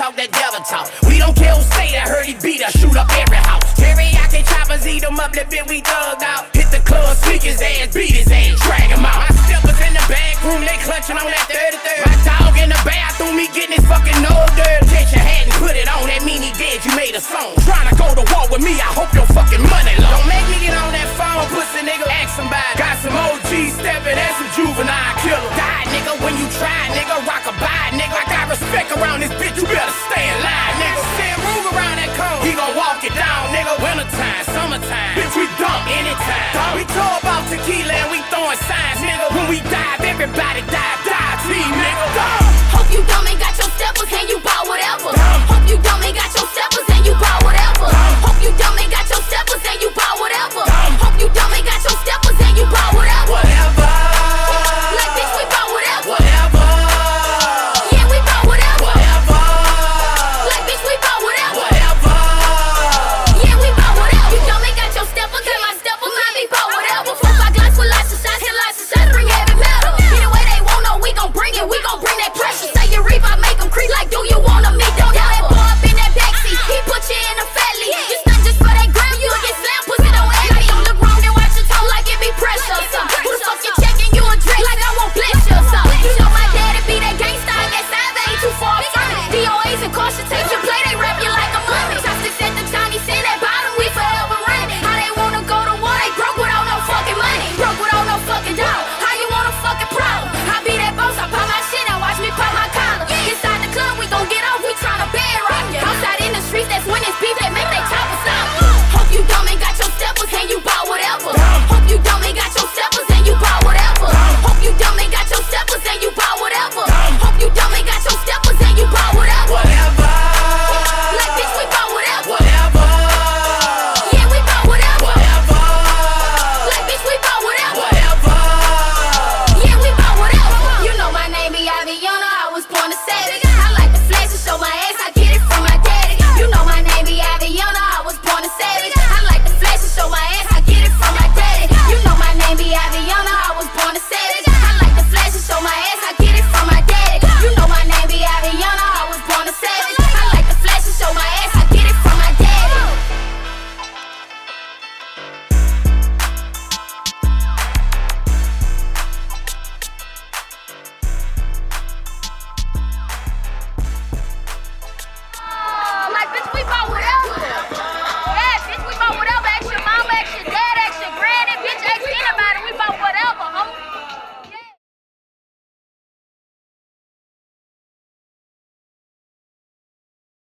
talk that devil talk. We don't care who say that, heard he beat us, shoot up every house. Teriyaki choppers, eat them up, that bit we thugged out. Hit the club, sneak his ass, beat his ass, drag him out. My steppers in the back room, they clutching on that 33rd. My dog in the bathroom, he getting his fucking nose dirty. Catch your hat and put it on, that mean he dead, you made a song. Tryna go to war with me, I hope your fucking money low. Don't make me get on that phone, pussy nigga, ask somebody. Got some OG stepping, and some juvenile killer. Die nigga, when you try, nigga, rock a bye, nigga. I got respect around this bitch, you better stay in line, nigga. Stand move around that cone, he gon' walk it down, nigga. Wintertime, summertime, bitch, we dump anytime. We talk about tequila and we throwing signs, nigga. When we dive, everybody